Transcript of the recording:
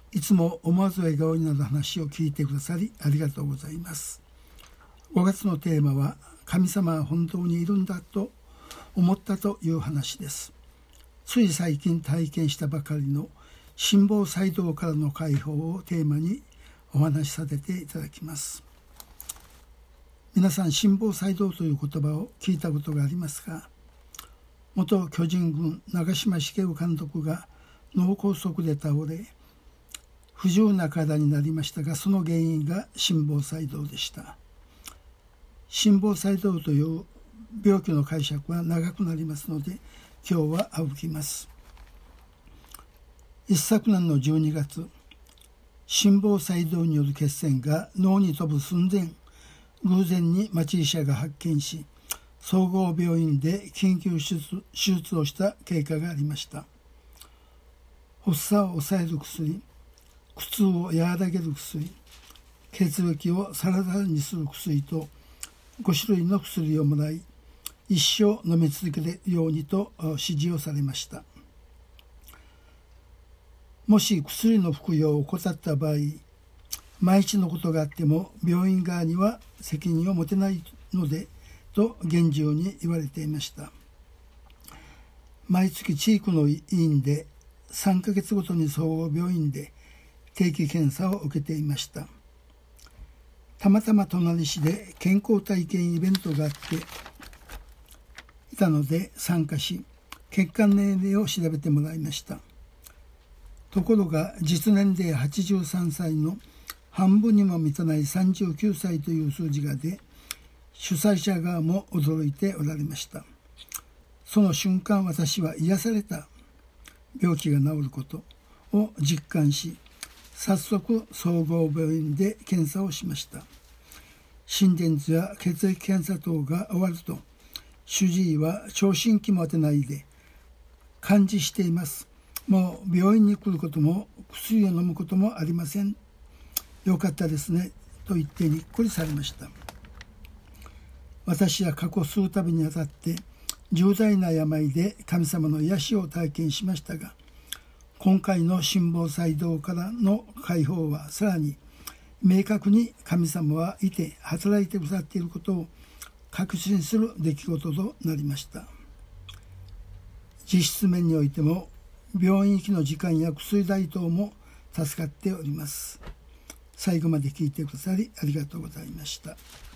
いつも思わず笑顔になる話を聞いてくださりありがとうございます。5月のテーマは神様は本当にいるんだと思ったという話です。つい最近体験したばかりの心房細動からの解放をテーマにお話しさせていただきます。皆さん、心房細動という言葉を聞いたことがありますか？元巨人軍長嶋茂雄監督が脳梗塞で倒れ不自由な体になりましたが、その原因が心房細動でした。心房細動という病気の解釈は長くなりますので、今日は省きます。一昨年の12月、心房細動による血栓が脳に飛ぶ寸前、偶然に町医者が発見し、総合病院で緊急手術をした経過がありました。発作を抑える薬、苦痛を和らげる薬、血液をサラダにする薬と5種類の薬をもらい、一生飲み続けるようにと指示をされました。もし薬の服用を怠った場合、万一のことがあっても病院側には責任を持てないのでと厳重に言われていました。毎月地域の医院で3ヶ月ごとに総合病院で定期検査を受けていました。たまたま隣市で健康体験イベントがあっていたので参加し、血管年齢を調べてもらいました。ところが実年齢83歳の半分にも満たない39歳という数字が出、主催者側も驚いておられました。その瞬間、私は癒された、病気が治ることを実感し、早速総合病院で検査をしました。心電図や血液検査等が終わると、主治医は聴診器も当てないで、完治しています。もう病院に来ることも薬を飲むこともありません。よかったですね。と言ってにっこりされました。私は過去数度にあたって重大な病で神様の癒しを体験しましたが、今回の心房細動からの解放はさらに明確に神様はいて働いてくださっていることを確信する出来事となりました。実質面においても病院行きの時間や薬代等も助かっております。最後まで聞いてくださりありがとうございました。